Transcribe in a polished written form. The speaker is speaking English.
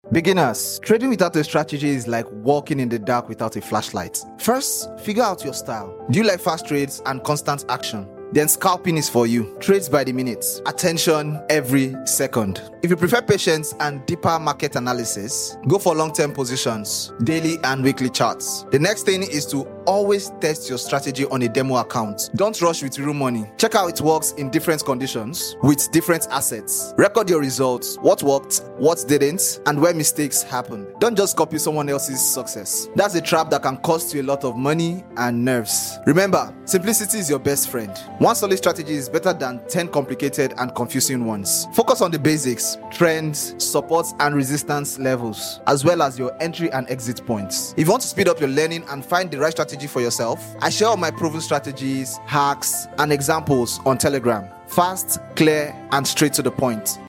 Beginners, trading without a strategy is like walking in the dark without a flashlight. First, figure out your style. Do you like fast trades and constant action? Then scalping is for you. Trades by the minute. Attention every second. If you prefer patience and deeper market analysis, go for long-term positions, daily and weekly charts. The next thing is to always test your strategy on a demo account. Don't rush with real money. Check how it works in different conditions with different assets. Record your results, what worked, what didn't, and where mistakes happened. Don't just copy someone else's success. That's a trap that can cost you a lot of money and nerves. Remember, simplicity is your best friend. One solid strategy is better than 10 complicated and confusing ones. Focus on the basics, trends, supports and resistance levels, as well as your entry and exit points. If you want to speed up your learning and find the right strategy for yourself, I share all my proven strategies, hacks, and examples on Telegram. Fast, clear, and straight to the point.